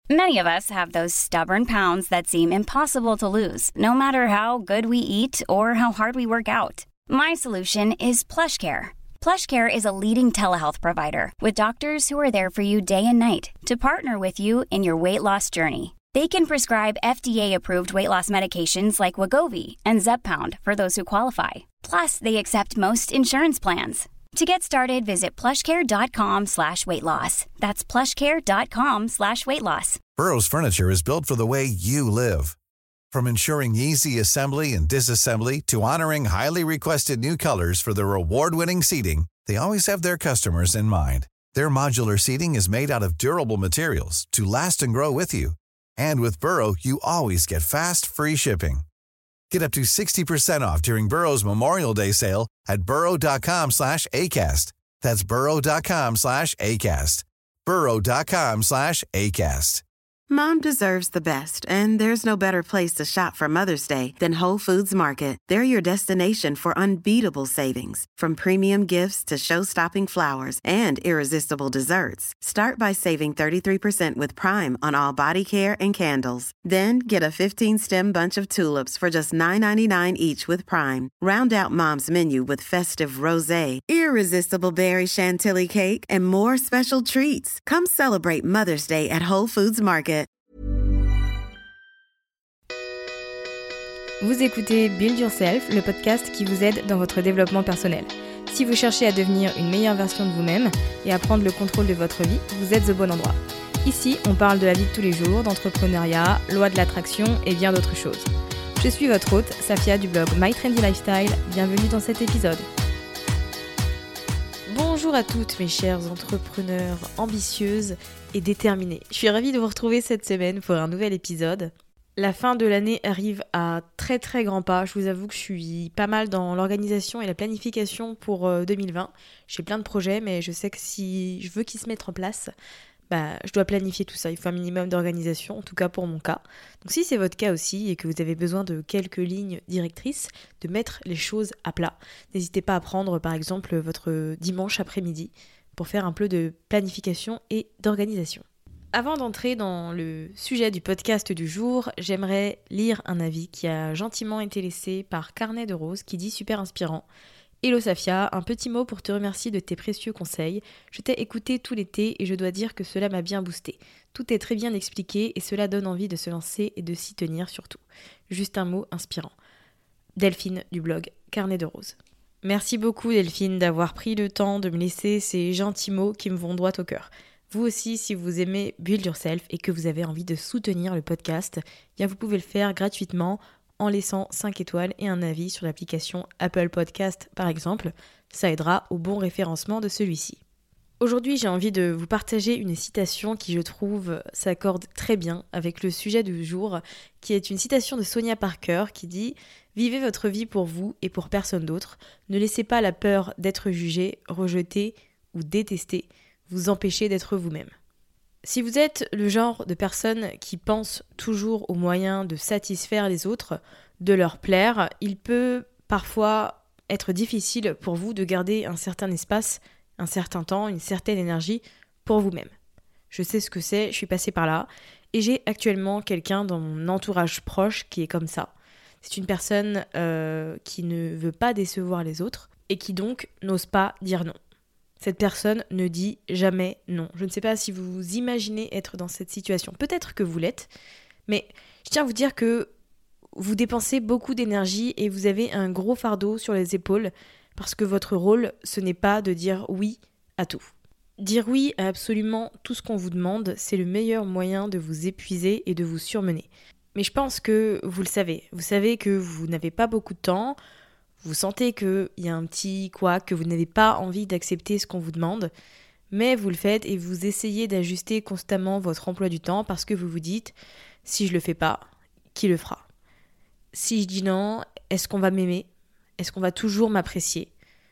Many of us have those stubborn pounds that seem impossible to lose, no matter how good we eat or how hard we work out. My solution is PlushCare. PlushCare is a leading telehealth provider with doctors who are there for you day and night to partner with you in your weight loss journey. They can prescribe FDA-approved weight loss medications like Wegovy and Zepbound for those who qualify. Plus, they accept most insurance plans. To get started, visit plushcare.com/weightloss. That's plushcare.com/weightloss. Burrow's furniture is built for the way you live. From ensuring easy assembly and disassembly to honoring highly requested new colors for their award-winning seating, they always have their customers in mind. Their modular seating is made out of durable materials to last and grow with you. And with Burrow, you always get fast, free shipping. Get up to 60% off during Burrow's Memorial Day sale at burrow.com/ACAST. That's burrow.com/ACAST. burrow.com/ACAST. Mom deserves the best, and there's no better place to shop for Mother's Day than Whole Foods Market. They're your destination for unbeatable savings, from premium gifts to show-stopping flowers and irresistible desserts. Start by saving 33% with Prime on all body care and candles. Then get a 15-stem bunch of tulips for just $9.99 each with Prime. Round out Mom's menu with festive rosé, irresistible berry chantilly cake, and more special treats. Come celebrate Mother's Day at Whole Foods Market. Vous écoutez Build Yourself, le podcast qui vous aide dans votre développement personnel. Si vous cherchez à devenir une meilleure version de vous-même et à prendre le contrôle de votre vie, vous êtes au bon endroit. Ici, on parle de la vie de tous les jours, d'entrepreneuriat, loi de l'attraction et bien d'autres choses. Je suis votre hôte, Safia du blog My Trendy Lifestyle. Bienvenue dans cet épisode. Bonjour à toutes mes chères entrepreneurs ambitieuses et déterminées. Je suis ravie de vous retrouver cette semaine pour un nouvel épisode. La fin de l'année arrive à très très grands pas. Je vous avoue que je suis pas mal dans l'organisation et la planification pour 2020. J'ai plein de projets, mais je sais que si je veux qu'ils se mettent en place, je dois planifier tout ça. Il faut un minimum d'organisation, en tout cas pour mon cas. Donc si c'est votre cas aussi et que vous avez besoin de quelques lignes directrices, de mettre les choses à plat, n'hésitez pas à prendre par exemple votre dimanche après-midi pour faire un peu de planification et d'organisation. Avant d'entrer dans le sujet du podcast du jour, j'aimerais lire un avis qui a gentiment été laissé par Carnet de Rose qui dit super inspirant. Hello Safia, un petit mot pour te remercier de tes précieux conseils. Je t'ai écouté tout l'été et je dois dire que cela m'a bien boosté. Tout est très bien expliqué et cela donne envie de se lancer et de s'y tenir surtout. Juste un mot inspirant. Delphine du blog Carnet de Rose. Merci beaucoup Delphine d'avoir pris le temps de me laisser ces gentils mots qui me vont droit au cœur. Vous aussi, si vous aimez Build Yourself et que vous avez envie de soutenir le podcast, bien vous pouvez le faire gratuitement en laissant 5 étoiles et un avis sur l'application Apple Podcast par exemple. Ça aidera au bon référencement de celui-ci. Aujourd'hui, j'ai envie de vous partager une citation qui, je trouve, s'accorde très bien avec le sujet du jour, qui est une citation de Sonia Parker qui dit « Vivez votre vie pour vous et pour personne d'autre. Ne laissez pas la peur d'être jugé, rejeté ou détesté vous empêcher d'être vous-même. » Si vous êtes le genre de personne qui pense toujours aux moyens de satisfaire les autres, de leur plaire, il peut parfois être difficile pour vous de garder un certain espace, un certain temps, une certaine énergie pour vous-même. Je sais ce que c'est, je suis passée par là, et j'ai actuellement quelqu'un dans mon entourage proche qui est comme ça. C'est une personne qui ne veut pas décevoir les autres et qui donc n'ose pas dire non. Cette personne ne dit jamais non. Je ne sais pas si vous vous imaginez être dans cette situation. Peut-être que vous l'êtes, mais je tiens à vous dire que vous dépensez beaucoup d'énergie et vous avez un gros fardeau sur les épaules parce que votre rôle, ce n'est pas de dire oui à tout. Dire oui à absolument tout ce qu'on vous demande, c'est le meilleur moyen de vous épuiser et de vous surmener. Mais je pense que vous le savez. Vous savez que vous n'avez pas beaucoup de temps. Vous sentez qu'il y a un petit couac, que vous n'avez pas envie d'accepter ce qu'on vous demande, mais vous le faites et vous essayez d'ajuster constamment votre emploi du temps parce que vous vous dites « si je le fais pas, qui le fera ? Si je dis non, est-ce qu'on va m'aimer ? Est-ce qu'on va toujours m'apprécier ? »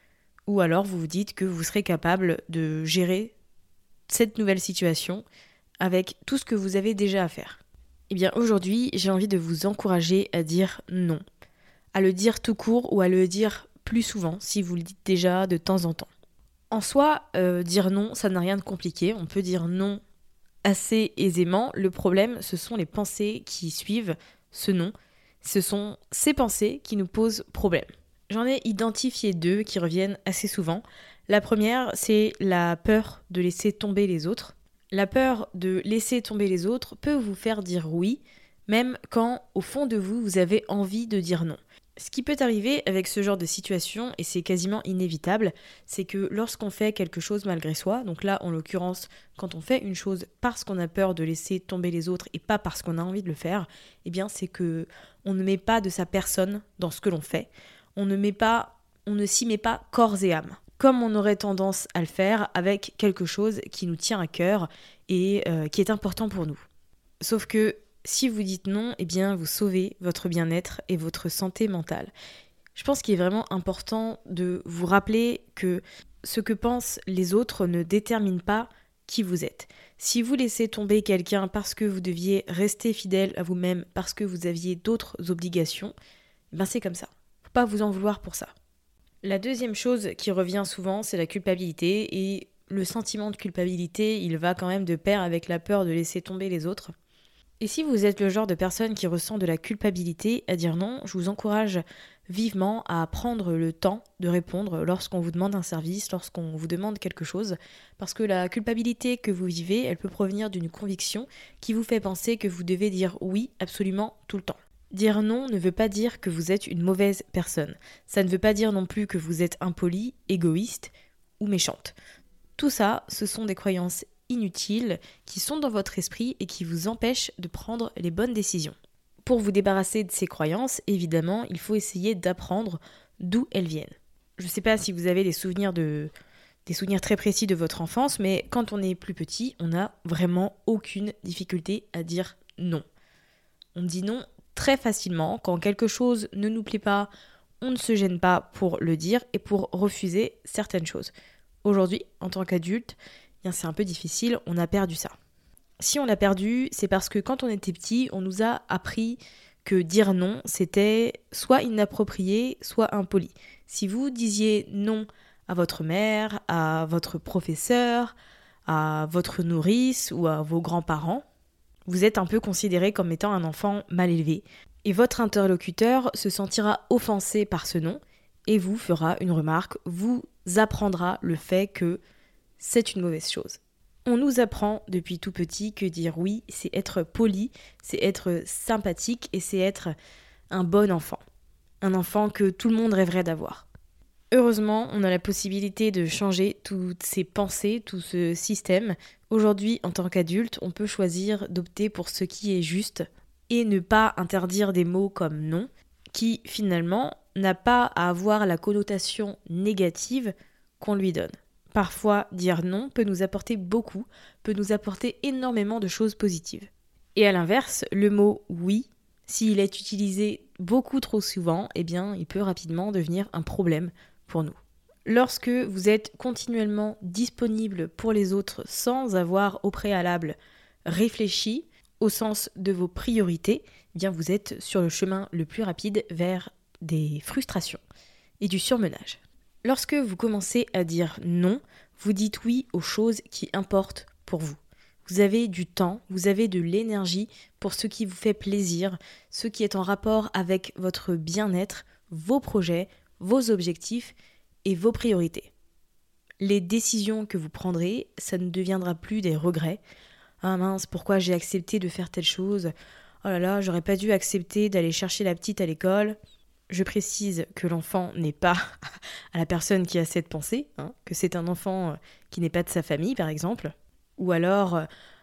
Ou alors vous vous dites que vous serez capable de gérer cette nouvelle situation avec tout ce que vous avez déjà à faire. Eh bien aujourd'hui, j'ai envie de vous encourager à dire non. À le dire tout court ou à le dire plus souvent si vous le dites déjà de temps en temps. En soi, dire non, ça n'a rien de compliqué. On peut dire non assez aisément. Le problème, ce sont les pensées qui suivent ce non. Ce sont ces pensées qui nous posent problème. J'en ai identifié 2 qui reviennent assez souvent. La première, c'est la peur de laisser tomber les autres. La peur de laisser tomber les autres peut vous faire dire oui, même quand, au fond de vous, vous avez envie de dire non. Ce qui peut arriver avec ce genre de situation, et c'est quasiment inévitable, c'est que lorsqu'on fait quelque chose malgré soi, donc là en l'occurrence quand on fait une chose parce qu'on a peur de laisser tomber les autres et pas parce qu'on a envie de le faire, eh bien c'est que on ne met pas de sa personne dans ce que l'on fait, on ne s'y met pas corps et âme, comme on aurait tendance à le faire avec quelque chose qui nous tient à cœur et qui est important pour nous. Sauf que si vous dites non, eh bien vous sauvez votre bien-être et votre santé mentale. Je pense qu'il est vraiment important de vous rappeler que ce que pensent les autres ne détermine pas qui vous êtes. Si vous laissez tomber quelqu'un parce que vous deviez rester fidèle à vous-même, parce que vous aviez d'autres obligations, ben c'est comme ça. Faut pas vous en vouloir pour ça. La deuxième chose qui revient souvent, c'est la culpabilité, et le sentiment de culpabilité, il va quand même de pair avec la peur de laisser tomber les autres. Et si vous êtes le genre de personne qui ressent de la culpabilité à dire non, je vous encourage vivement à prendre le temps de répondre lorsqu'on vous demande un service, lorsqu'on vous demande quelque chose, parce que la culpabilité que vous vivez, elle peut provenir d'une conviction qui vous fait penser que vous devez dire oui absolument tout le temps. Dire non ne veut pas dire que vous êtes une mauvaise personne. Ça ne veut pas dire non plus que vous êtes impoli, égoïste ou méchante. Tout ça, ce sont des croyances inutiles qui sont dans votre esprit et qui vous empêchent de prendre les bonnes décisions. Pour vous débarrasser de ces croyances, évidemment, il faut essayer d'apprendre d'où elles viennent. Je ne sais pas si vous avez des souvenirs très précis de votre enfance, mais quand on est plus petit, on n'a vraiment aucune difficulté à dire non. On dit non très facilement. Quand quelque chose ne nous plaît pas, on ne se gêne pas pour le dire et pour refuser certaines choses. Aujourd'hui, en tant qu'adulte, c'est un peu difficile, on a perdu ça. Si on l'a perdu, c'est parce que quand on était petit, on nous a appris que dire non, c'était soit inapproprié, soit impoli. Si vous disiez non à votre mère, à votre professeur, à votre nourrice ou à vos grands-parents, vous êtes un peu considéré comme étant un enfant mal élevé. Et votre interlocuteur se sentira offensé par ce non et vous fera une remarque, vous apprendra le fait que c'est une mauvaise chose. On nous apprend depuis tout petit que dire oui, c'est être poli, c'est être sympathique et c'est être un bon enfant. Un enfant que tout le monde rêverait d'avoir. Heureusement, on a la possibilité de changer toutes ces pensées, tout ce système. Aujourd'hui, en tant qu'adulte, on peut choisir d'opter pour ce qui est juste et ne pas interdire des mots comme non, qui finalement n'a pas à avoir la connotation négative qu'on lui donne. Parfois, dire non peut nous apporter beaucoup, peut nous apporter énormément de choses positives. Et à l'inverse, le mot oui, s'il est utilisé beaucoup trop souvent, eh bien, il peut rapidement devenir un problème pour nous. Lorsque vous êtes continuellement disponible pour les autres sans avoir au préalable réfléchi au sens de vos priorités, eh bien, vous êtes sur le chemin le plus rapide vers des frustrations et du surmenage. Lorsque vous commencez à dire non, vous dites oui aux choses qui importent pour vous. Vous avez du temps, vous avez de l'énergie pour ce qui vous fait plaisir, ce qui est en rapport avec votre bien-être, vos projets, vos objectifs et vos priorités. Les décisions que vous prendrez, ça ne deviendra plus des regrets. Ah mince, pourquoi j'ai accepté de faire telle chose ? Oh là là, j'aurais pas dû accepter d'aller chercher la petite à l'école. Je précise que l'enfant n'est pas à la personne qui a cette pensée, que c'est un enfant qui n'est pas de sa famille, par exemple. Ou alors,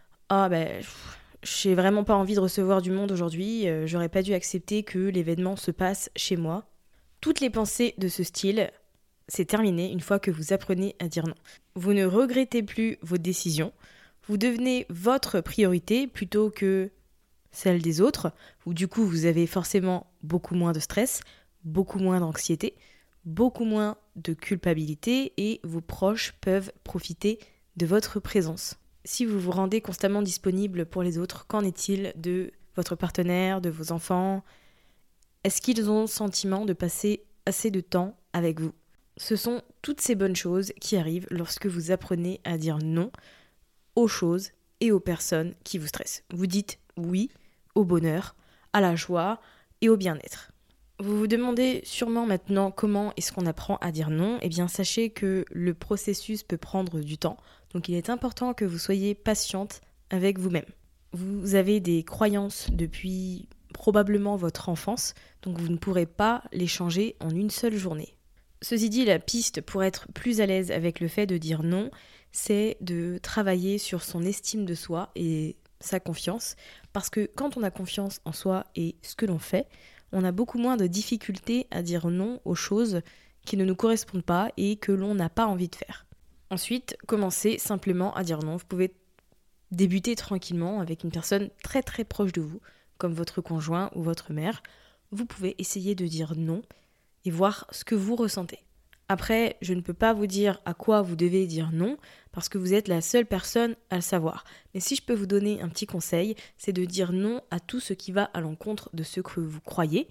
j'ai vraiment pas envie de recevoir du monde aujourd'hui, j'aurais pas dû accepter que l'événement se passe chez moi. Toutes les pensées de ce style, c'est terminé une fois que vous apprenez à dire non. Vous ne regrettez plus vos décisions, vous devenez votre priorité plutôt que celle des autres, où du coup vous avez forcément beaucoup moins de stress, beaucoup moins d'anxiété, beaucoup moins de culpabilité et vos proches peuvent profiter de votre présence. Si vous vous rendez constamment disponible pour les autres, qu'en est-il de votre partenaire, de vos enfants ? Est-ce qu'ils ont le sentiment de passer assez de temps avec vous ? Ce sont toutes ces bonnes choses qui arrivent lorsque vous apprenez à dire non aux choses et aux personnes qui vous stressent. Vous dites oui au bonheur, à la joie et au bien-être. Vous vous demandez sûrement maintenant comment est-ce qu'on apprend à dire non. Eh bien, sachez que le processus peut prendre du temps. Donc, il est important que vous soyez patiente avec vous-même. Vous avez des croyances depuis probablement votre enfance, donc vous ne pourrez pas les changer en une seule journée. Ceci dit, la piste pour être plus à l'aise avec le fait de dire non, c'est de travailler sur son estime de soi et sa confiance, parce que quand on a confiance en soi et ce que l'on fait, on a beaucoup moins de difficultés à dire non aux choses qui ne nous correspondent pas et que l'on n'a pas envie de faire. Ensuite, commencez simplement à dire non. Vous pouvez débuter tranquillement avec une personne très très proche de vous, comme votre conjoint ou votre mère. Vous pouvez essayer de dire non et voir ce que vous ressentez. Après, je ne peux pas vous dire à quoi vous devez dire non, parce que vous êtes la seule personne à le savoir. Mais si je peux vous donner un petit conseil, c'est de dire non à tout ce qui va à l'encontre de ce que vous croyez,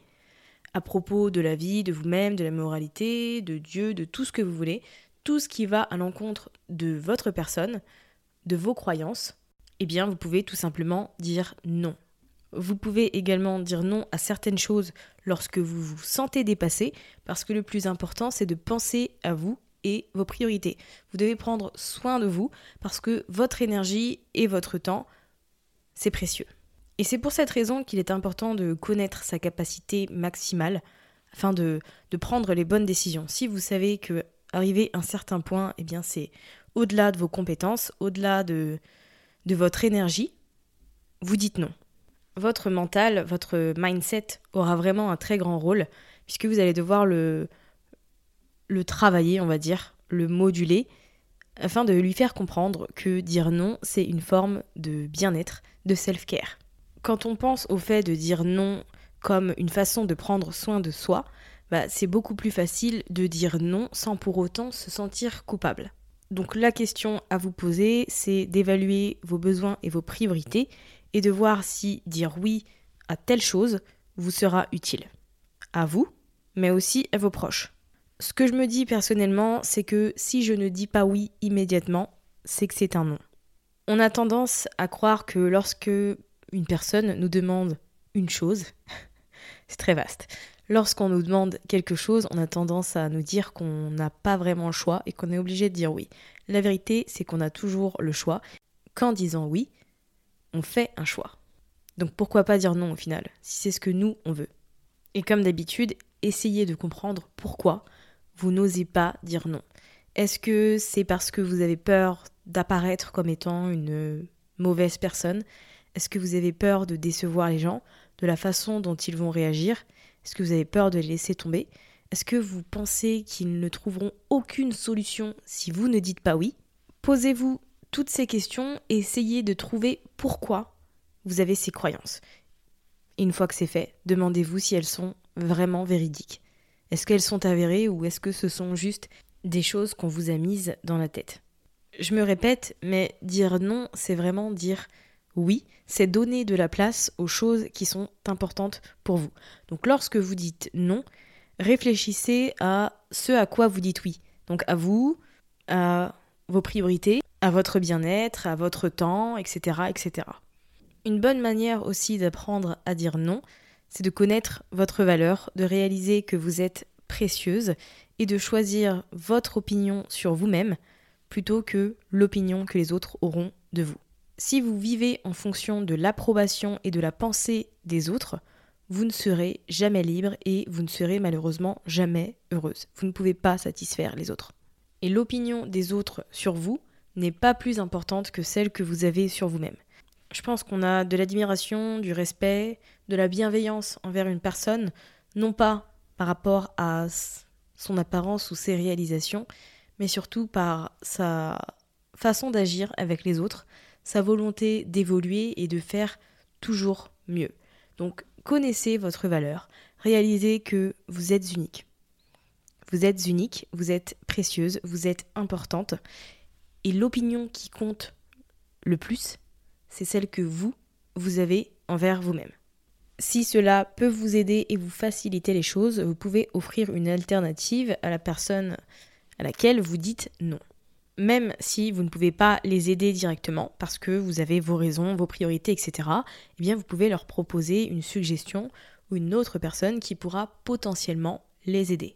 à propos de la vie, de vous-même, de la moralité, de Dieu, de tout ce que vous voulez, tout ce qui va à l'encontre de votre personne, de vos croyances, eh bien vous pouvez tout simplement dire non. Vous pouvez également dire non à certaines choses lorsque vous vous sentez dépassé, parce que le plus important, c'est de penser à vous et vos priorités. Vous devez prendre soin de vous, parce que votre énergie et votre temps, c'est précieux. Et c'est pour cette raison qu'il est important de connaître sa capacité maximale, afin de prendre les bonnes décisions. Si vous savez que arriver à un certain point, eh bien c'est au-delà de vos compétences, au-delà de votre énergie, vous dites non. Votre mental, votre mindset aura vraiment un très grand rôle, puisque vous allez devoir le travailler, on va dire, le moduler, afin de lui faire comprendre que dire non, c'est une forme de bien-être, de self-care. Quand on pense au fait de dire non comme une façon de prendre soin de soi, c'est beaucoup plus facile de dire non sans pour autant se sentir coupable. Donc la question à vous poser, c'est d'évaluer vos besoins et vos priorités et de voir si dire oui à telle chose vous sera utile. À vous, mais aussi à vos proches. Ce que je me dis personnellement, c'est que si je ne dis pas oui immédiatement, c'est que c'est un non. On a tendance à croire que lorsque une personne nous demande une chose, c'est très vaste. Lorsqu'on nous demande quelque chose, on a tendance à nous dire qu'on n'a pas vraiment le choix et qu'on est obligé de dire oui. La vérité, c'est qu'on a toujours le choix. Qu'en disant oui, on fait un choix. Donc pourquoi pas dire non au final, si c'est ce que nous, on veut. Et comme d'habitude, essayez de comprendre pourquoi vous n'osez pas dire non. Est-ce que c'est parce que vous avez peur d'apparaître comme étant une mauvaise personne ? Est-ce que vous avez peur de décevoir les gens, de la façon dont ils vont réagir ? Est-ce que vous avez peur de les laisser tomber ? Est-ce que vous pensez qu'ils ne trouveront aucune solution si vous ne dites pas oui ? Posez-vous toutes ces questions et essayez de trouver pourquoi vous avez ces croyances. Et une fois que c'est fait, demandez-vous si elles sont vraiment véridiques. Est-ce qu'elles sont avérées ou est-ce que ce sont juste des choses qu'on vous a mises dans la tête ? Je me répète, mais dire non, c'est vraiment dire oui, c'est donner de la place aux choses qui sont importantes pour vous. Donc lorsque vous dites non, réfléchissez à ce à quoi vous dites oui. Donc à vous, à vos priorités, à votre bien-être, à votre temps, etc., etc. Une bonne manière aussi d'apprendre à dire non, c'est de connaître votre valeur, de réaliser que vous êtes précieuse et de choisir votre opinion sur vous-même plutôt que l'opinion que les autres auront de vous. Si vous vivez en fonction de l'approbation et de la pensée des autres, vous ne serez jamais libre et vous ne serez malheureusement jamais heureuse. Vous ne pouvez pas satisfaire les autres. Et l'opinion des autres sur vous n'est pas plus importante que celle que vous avez sur vous-même. Je pense qu'on a de l'admiration, du respect, de la bienveillance envers une personne, non pas par rapport à son apparence ou ses réalisations, mais surtout par sa façon d'agir avec les autres, sa volonté d'évoluer et de faire toujours mieux. Donc, connaissez votre valeur, réalisez que vous êtes unique. Vous êtes unique, vous êtes précieuse, vous êtes importante. Et l'opinion qui compte le plus, c'est celle que vous avez envers vous-même. Si cela peut vous aider et vous faciliter les choses, vous pouvez offrir une alternative à la personne à laquelle vous dites non. même si vous ne pouvez pas les aider directement parce que vous avez vos raisons, vos priorités, etc., eh bien vous pouvez leur proposer une suggestion ou une autre personne qui pourra potentiellement les aider.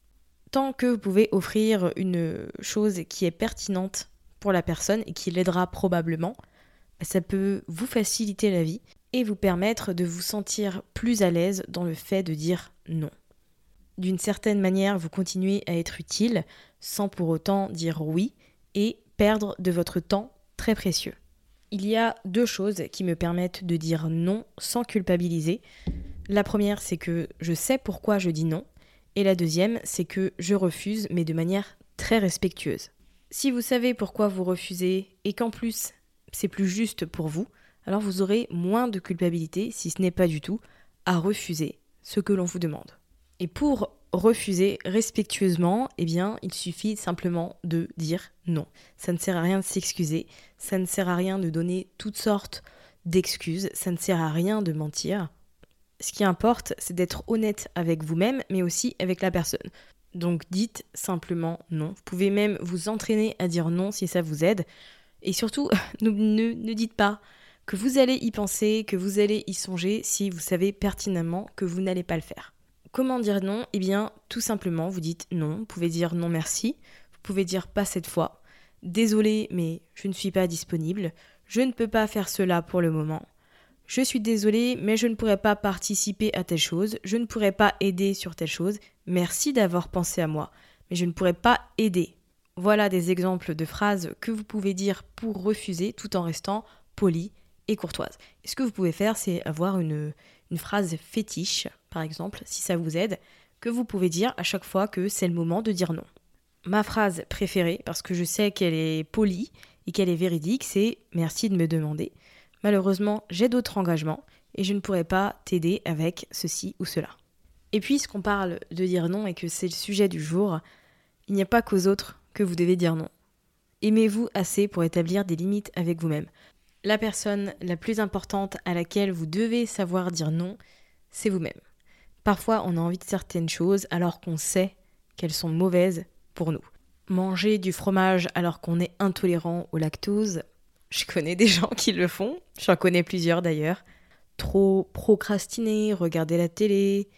Tant que vous pouvez offrir une chose qui est pertinente pour la personne et qui l'aidera probablement, ça peut vous faciliter la vie et vous permettre de vous sentir plus à l'aise dans le fait de dire non. D'une certaine manière, vous continuez à être utile sans pour autant dire oui et perdre de votre temps très précieux. Il y a 2 choses qui me permettent de dire non sans culpabiliser. La première, c'est que je sais pourquoi je dis non. Et la deuxième, c'est que je refuse, mais de manière très respectueuse. Si vous savez pourquoi vous refusez et qu'en plus, c'est plus juste pour vous, alors vous aurez moins de culpabilité, si ce n'est pas du tout, à refuser ce que l'on vous demande. Et pour refuser respectueusement, eh bien, il suffit simplement de dire non. Ça ne sert à rien de s'excuser, ça ne sert à rien de donner toutes sortes d'excuses, ça ne sert à rien de mentir. Ce qui importe, c'est d'être honnête avec vous-même, mais aussi avec la personne. Donc dites simplement non. Vous pouvez même vous entraîner à dire non si ça vous aide. Et surtout, ne dites pas que vous allez y penser, que vous allez y songer si vous savez pertinemment que vous n'allez pas le faire. Comment dire non ? Eh bien, tout simplement, vous dites non. Vous pouvez dire non merci. Vous pouvez dire pas cette fois. Désolé, mais je ne suis pas disponible. Je ne peux pas faire cela pour le moment. Je suis désolée, mais je ne pourrai pas participer à telle chose. Je ne pourrai pas aider sur telle chose. Merci d'avoir pensé à moi, mais je ne pourrai pas aider. Voilà des exemples de phrases que vous pouvez dire pour refuser tout en restant poli et courtoise. Et ce que vous pouvez faire, c'est avoir une phrase fétiche, par exemple, si ça vous aide, que vous pouvez dire à chaque fois que c'est le moment de dire non. Ma phrase préférée, parce que je sais qu'elle est polie et qu'elle est véridique, c'est « Merci de me demander. Malheureusement, j'ai d'autres engagements et je ne pourrai pas t'aider avec ceci ou cela. » Et puisqu'on parle de dire non et que c'est le sujet du jour, il n'y a pas qu'aux autres que vous devez dire non. Aimez-vous assez pour établir des limites avec vous-même. La personne la plus importante à laquelle vous devez savoir dire non, c'est vous-même. Parfois, on a envie de certaines choses alors qu'on sait qu'elles sont mauvaises pour nous. Manger du fromage alors qu'on est intolérant au lactose, je connais des gens qui le font, j'en connais plusieurs d'ailleurs. Trop procrastiner, regarder la télé,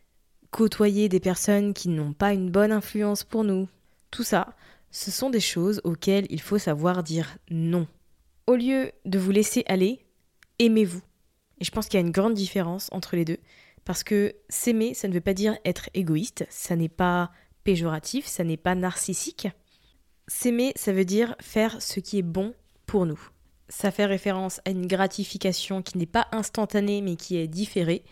côtoyer des personnes qui n'ont pas une bonne influence pour nous. Tout ça, ce sont des choses auxquelles il faut savoir dire non. Au lieu de vous laisser aller, aimez-vous. Et je pense qu'il y a une grande différence entre les deux. Parce que s'aimer, ça ne veut pas dire être égoïste, ça n'est pas péjoratif, ça n'est pas narcissique. S'aimer, ça veut dire faire ce qui est bon pour nous. Ça fait référence à une gratification qui n'est pas instantanée mais qui est différée.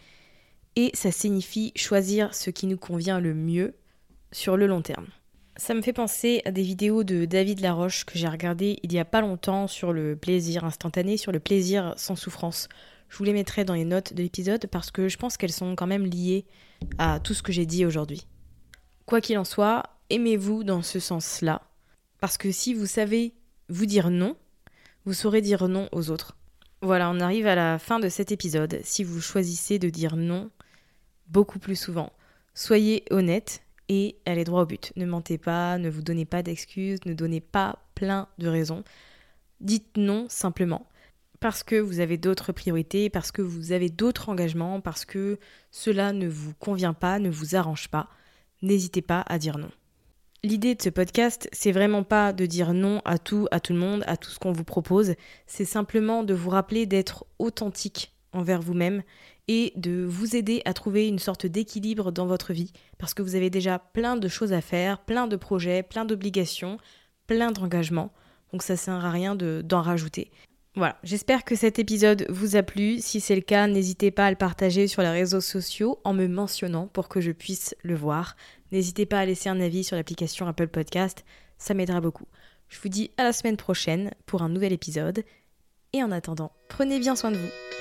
Et ça signifie choisir ce qui nous convient le mieux sur le long terme. Ça me fait penser à des vidéos de David Laroche que j'ai regardées il y a pas longtemps sur le plaisir instantané, sur le plaisir sans souffrance. Je vous les mettrai dans les notes de l'épisode parce que je pense qu'elles sont quand même liées à tout ce que j'ai dit aujourd'hui. Quoi qu'il en soit, aimez-vous dans ce sens-là. Parce que si vous savez vous dire non, vous saurez dire non aux autres. Voilà, on arrive à la fin de cet épisode. Si vous choisissez de dire non beaucoup plus souvent, soyez honnête et allez droit au but. Ne mentez pas, ne vous donnez pas d'excuses, ne donnez pas plein de raisons. Dites non simplement. Parce que vous avez d'autres priorités, parce que vous avez d'autres engagements, parce que cela ne vous convient pas, ne vous arrange pas. N'hésitez pas à dire non. L'idée de ce podcast, c'est vraiment pas de dire non à tout le monde, à tout ce qu'on vous propose. C'est simplement de vous rappeler d'être authentique envers vous-même et de vous aider à trouver une sorte d'équilibre dans votre vie. Parce que vous avez déjà plein de choses à faire, plein de projets, plein d'obligations, plein d'engagements. Donc ça sert à rien d'en rajouter. Voilà, j'espère que cet épisode vous a plu. Si c'est le cas, n'hésitez pas à le partager sur les réseaux sociaux en me mentionnant pour que je puisse le voir. N'hésitez pas à laisser un avis sur l'application Apple Podcast, ça m'aidera beaucoup. Je vous dis à la semaine prochaine pour un nouvel épisode. Et en attendant, prenez bien soin de vous.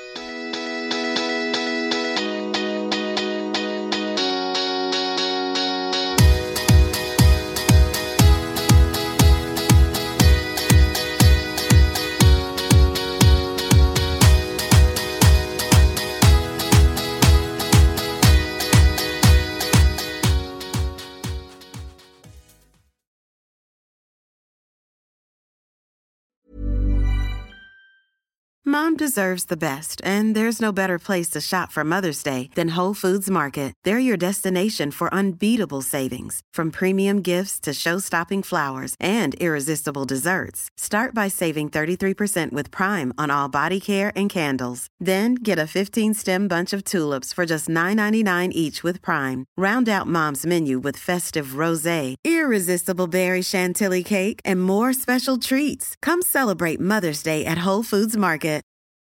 Mom deserves the best, and there's no better place to shop for Mother's Day than Whole Foods Market. They're your destination for unbeatable savings, from premium gifts to show-stopping flowers and irresistible desserts. Start by saving 33% with Prime on all body care and candles. Then get a 15-stem bunch of tulips for just $9.99 each with Prime. Round out Mom's menu with festive rosé, irresistible berry chantilly cake, and more special treats. Come celebrate Mother's Day at Whole Foods Market.